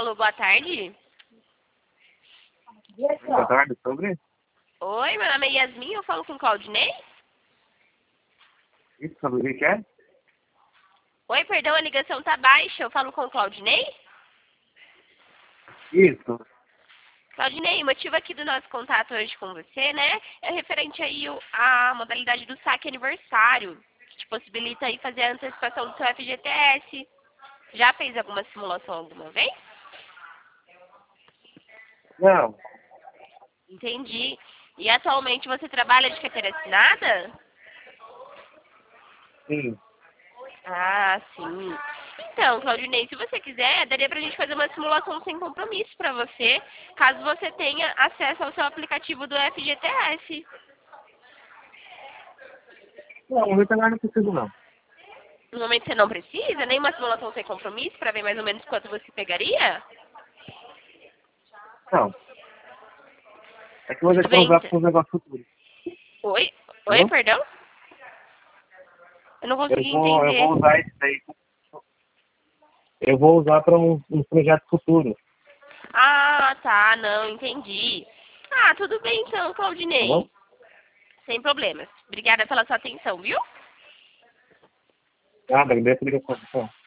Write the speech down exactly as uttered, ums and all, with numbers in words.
Alô, boa tarde. Boa tarde, sobre Oi, meu nome é Yasmin, eu falo com o Claudinei? isso, sobre o que é? Oi, perdão, a ligação tá baixa, eu falo com o Claudinei? Isso. Claudinei, o motivo aqui do nosso contato hoje com você, né, é referente aí o- à modalidade do saque aniversário, que te possibilita aí fazer a antecipação do seu F G T S. Já fez alguma simulação alguma vez? Não, Entendi. E atualmente você trabalha de carteira assinada? sim. Ah, sim. Então, Claudinei, se você quiser, daria pra gente fazer uma simulação sem compromisso pra você, caso você tenha acesso ao seu aplicativo do F G T S. Não, no momento agora não preciso não. No momento você não precisa, nem uma simulação sem compromisso pra ver mais ou menos quanto você pegaria? Não. É que eu vou Tudo deixar bem, usar então. para os negócios futuros. Oi? Oi, Entendeu? perdão? Eu não Eu consegui vou, eu entender. vou usar isso daí. Eu vou usar para um, um projeto futuro, Ah, tá, não, entendi. Ah, tudo bem então, tá bom? Claudinei. Sem problemas. Obrigada pela sua atenção, viu? Ah, agradeço a ligação.